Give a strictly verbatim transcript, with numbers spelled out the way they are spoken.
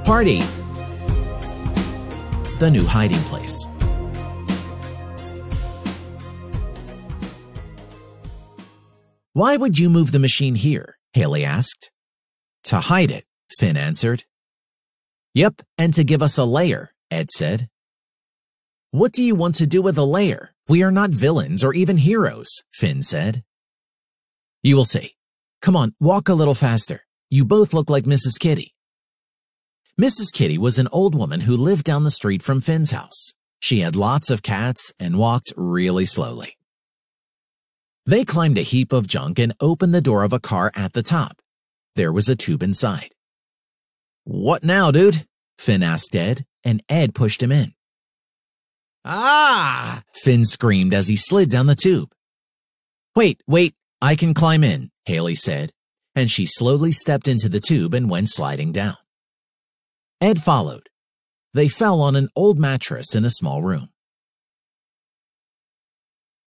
party. The new hiding place. Why would you move the machine here? Haley asked. To hide it, Finn answered. Yep, and to give us a lair, Ed said. What do you want to do with a lair? We are not villains or even heroes, Finn said. You will see. Come on, walk a little faster. You both look like Missus Kitty. Missus Kitty was an old woman who lived down the street from Finn's house. She had lots of cats and walked really slowly. They climbed a heap of junk and opened the door of a car at the top. There was a tube inside. What now, dude? Finn asked Ed, and Ed pushed him in. Ah! Finn screamed as he slid down the tube. Wait, wait, I can climb in, Haley said, and she slowly stepped into the tube and went sliding down. Ed followed. They fell on an old mattress in a small room.